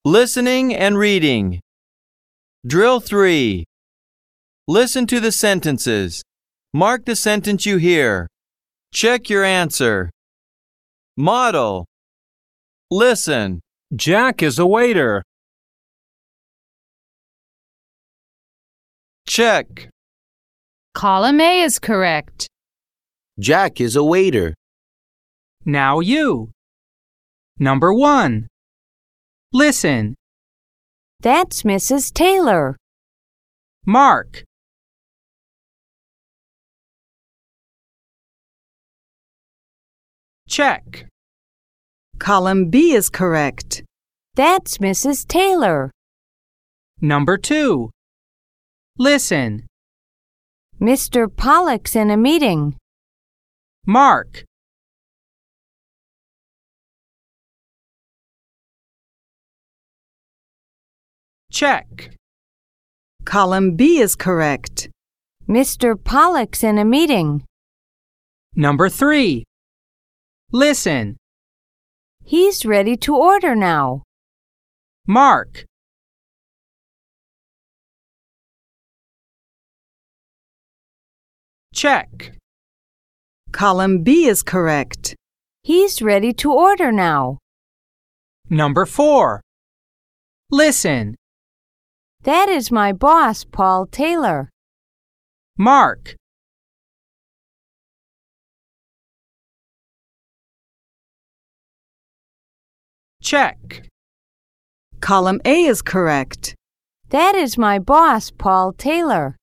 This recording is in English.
Listening and reading. Drill 3. Listen to the sentences. Mark the sentence you hear. Check your answer. Model. Listen. Jack is a waiter. Check. Column A is correct. Jack is a waiter. Now you. Number 1. Listen. That's Mrs. Taylor. Mark. Check. Column B is correct. That's Mrs. Taylor. Number 2. Listen. Mr. Pollock's in a meeting. Mark. Check. Column B is correct. Mr. Pollock's in a meeting. Number 3. Listen. He's ready to order now. Mark. Check. Column B is correct. He's ready to order now. Number 4. Listen. That is my boss, Paul Taylor. Mark. Check. Column A is correct. That is my boss, Paul Taylor.